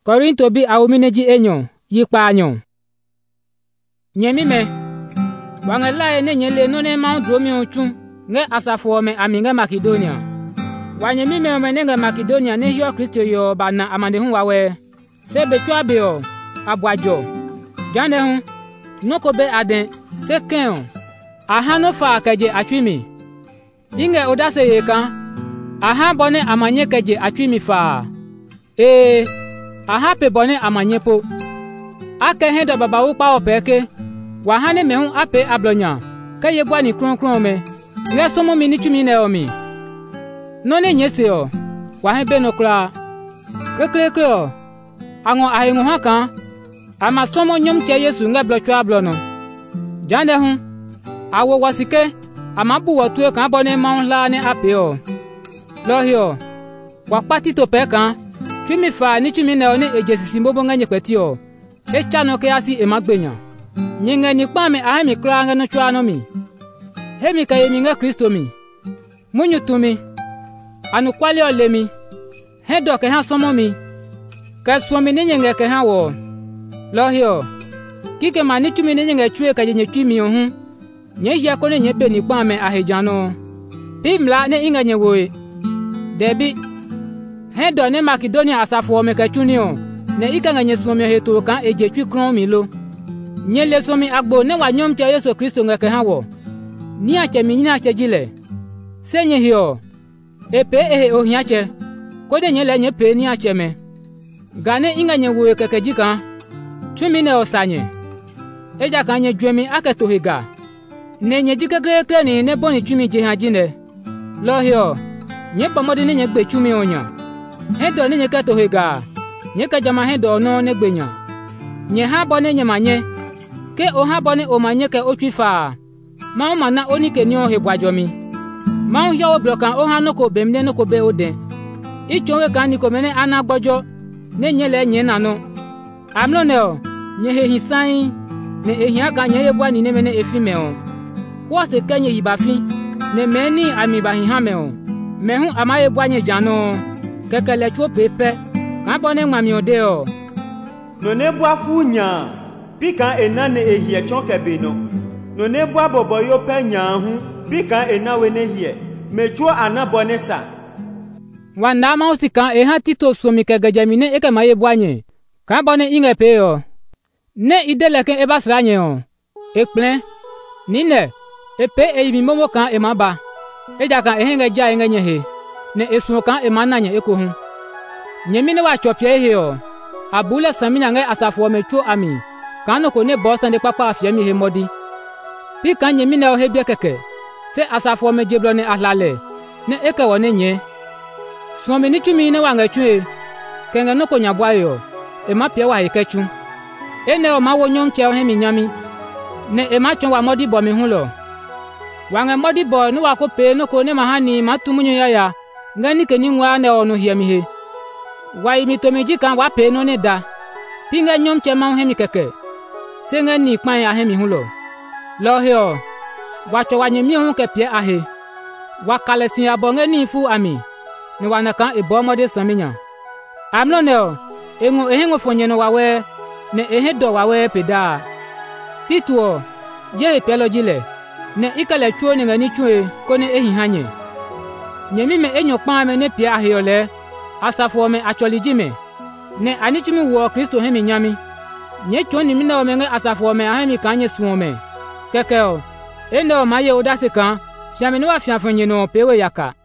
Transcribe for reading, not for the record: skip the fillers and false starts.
Korinto bi awumineji enyo yipa anyo. Nyemi me wangela ene nyele no ne ma dromi ochu nge asafo me aminge Makedonia. Wanyemi me omenenge Makedonia ne hio Kristo yo bana amande hu wawe. Se betwa be o abwajo. Jane hu noko be aden se ken. Aha no fa keje atwimi. Inge odase yeka. Aha bone amanye keje atwimi fa. Aha pe bone amanye po. Ake hendo baba wo pa opeke. Wahane mehu ape ablonya. Kaye bwa ni kronkron me. Nge somo mi ni tumi na omi. No ne nyese o. Wahe be no kra. Krekrekre o. Ango ahengu haka. Ama somo nyom che Yesu nge blotwa ablono. Jande hu. Awo wasike. Ama bu wotue kan bone ma la ne ape o. Lohio. Wakpati to pe kan. Tumi fa ni tumi na oni ejesisi mbobo nga nyekpeti o. Echa no ke asi emagbenya. Nyenge ni kpa me ahemi kra nga no chwa no mi. Hemi ka yemi nga Kristo mi. Munyu tumi. Anu kwali ole mi. Hedo ke ha somo mi. Ka suomi ni nyenge ke ha wo. Lohio. Kike ma ni tumi ni nyenge chue ka jenye tumi ohun. Nye hia ko ne nye be ni kpa me ahejano. Pimla ne inga nyewoe. Debi. Hedo ne Makedonia asafo me ka chuni o. Ne ikanga nye suomi heto kan eje twi kron mi lo. Nye le somi agbo ne wa nyom che Yesu Kristo nga ke ha wo. Ni ache mi nyina ache jile. Se nye hio. Epe ohia che. Kode nye le nye pe ni ache me. Gane inga nye woe keke jika. Chumi ne osanye. Eja ka nye jwemi ake tohiga. Ne nye jike kre ni ne boni chumi jiha jine. Lohio. Nye pamodi ni nye gbe chumi onya. Hedo ni nye ke tohiga. Nye ke jama hedo no ne gbenya. Nye ha bone nye manye. Ke o ha bone o manye ke o twifa. Ma o mana oni ke ni o hebwajomi. Ma o hia o blokan o ha no ko bemne no ko be oden. Ichonwe kan ni ko mene anagbojo. Ne nye le nye na no. Amno ne o. Nye he hisan. Ne ehia ka nye yebwa ni ne mene efime o. Wo se kenye hibafi. Ne meni ami ba hihame o. Mehu amaye bwa nye jano. Kekele chuo pepe. Kan bone ngmami ode o. No ne bwa funya. Pika ena ne ehie chonke beno. No ne bwa bobo yo pe nyahu. Pika ena we ne hie. Mechuo anabone sa. Wanda ma usika eha tito suomi ke gajamine eke maye bwanye. Kan bone inge pe o. Ne idele ke ebasranye o. Ekplen. Nine. Epe eimi momo kan emaba. Eja kan ehenge ja enge nyehe. Ne esuo kan emananye ekohu. Nyemine wa chopye he o. Abule saminya nge asafo mechuo ami. Kano ko ne bosa de papa afiemi he modi. Pi kan nyemine o hebie keke. Se asafo me jeblo ne ahlale. Ne eke wone nye. Suomi ni chumi ne wanga chue. Kenge no ko nyabwayo. Ema pie wa hekechu. Ene o ma wo nyom che o hemi nyami. Ne ema chon wa modi bo mi hulo. Wanga modi bo no wa ko pe no ko ne mahani matumunyo ya. Ngani ke ni ngwa ne onu hiemi he. Wai mi to meji kan wa pe no ne da. Pinga nyom che ma hemi keke. Senga ni kpan ya hemi hulo. Lohio. Wacho wanyemi hu ke pie ahe. Wakalesin abonge ni fu ami. Ni wana kan ebo mode saminya. Amno ne o. Engo ehengo fonye no wawe. Ne ehedo wawe peda. Tituo. Je pelo jile. Ne ikale chuo ni ngani chue kone ehi hanye. Nyemi me enyo kpan me ne pie ahe ole. Asafo me acholijime. Ne anichimi wo Kristo hemi nyami. Nye choni mina omenge asafo me ahemi kanye suome. Kekeo. Eno maye odase kan. Shamini wa fianfonye no pewe yaka.